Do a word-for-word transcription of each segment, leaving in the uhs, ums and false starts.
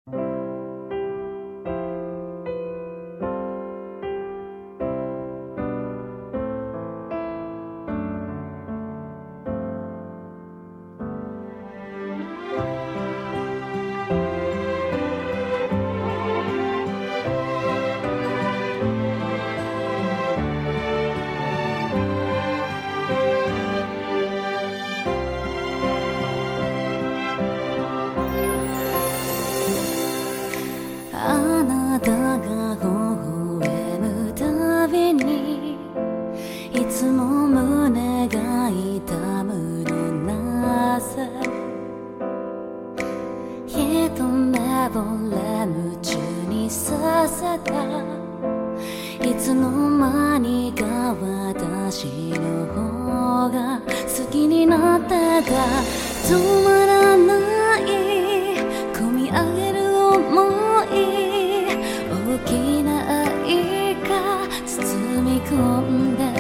あなたが微笑むたびにいつも胸が痛むのなぜ一目惚れ夢中にさせたいつの間にか私の方が好きになってた止まらない込み上げる想い大きな愛が包み込んで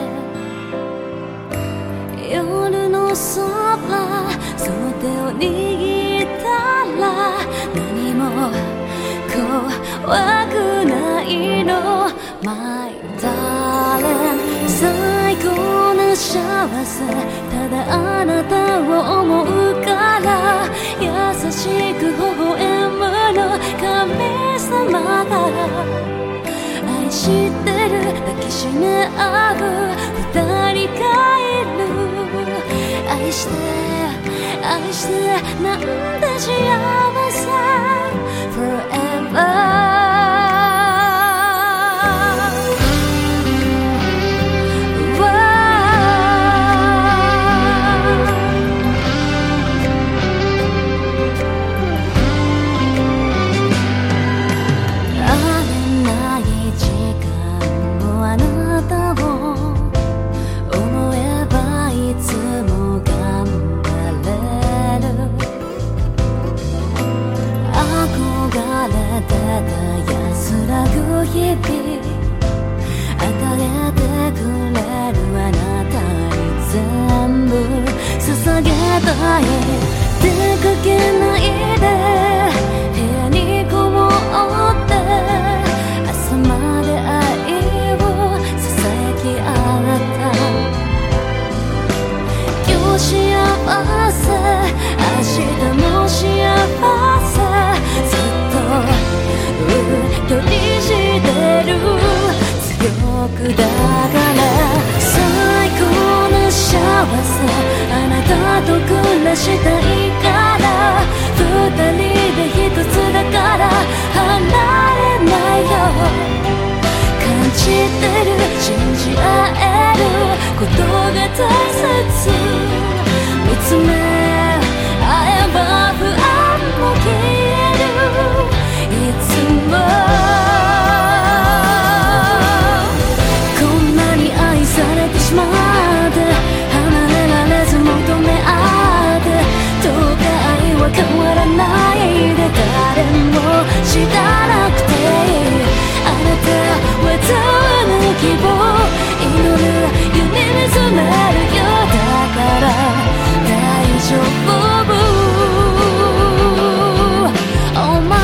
夜の空その手を握ったら何も怖くないの My darling 最高な幸せただあなたを思うから優しく微笑むの神様が愛してる抱きしめ合う二人がいる愛して愛してなんて幸せ Forever安らぐ日々与えてくれるあなたに全部捧げたい出かけないで部屋にこもって朝まで愛をささやき合った今日幸せ明日も幸せ取りしてる強くだから最高な幸せあなたと暮らしたいから二人で一つだから離れないよ感じてる信じ合えることが大切見つめ合えば不安も消えるいつもこんなに愛されてしまって離れられず求め合ってどうか愛は変わらないで誰も知らなくていいあなたはどんな希望祈る夢見つめるよだから大丈夫Oh my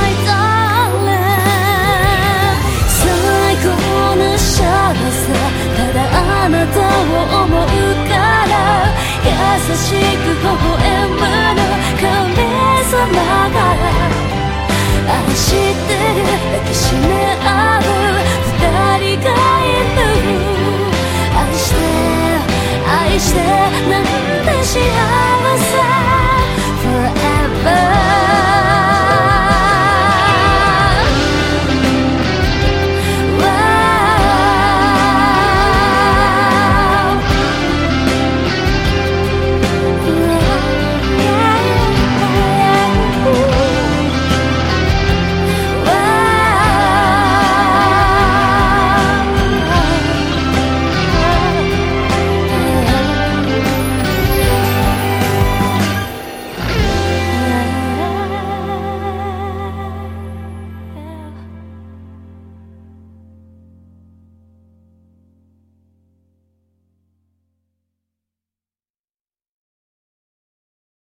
ただあなたを思うから優しく微笑むの神様が愛してる抱きしめ合う二人がいる愛して愛してなんて幸せ